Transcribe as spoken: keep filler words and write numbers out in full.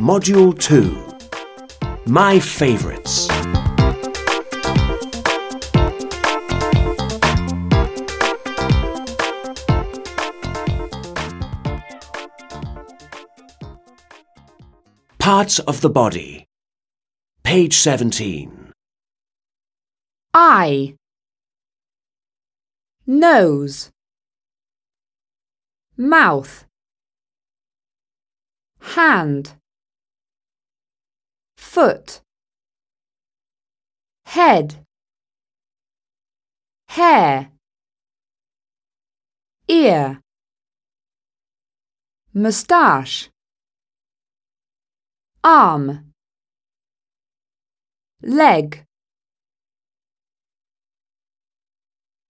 Module two. My Favourites. Parts of the body. Page seventeen. Eye, nose, mouth, hand, foot, head, hair, ear, moustache, arm, leg,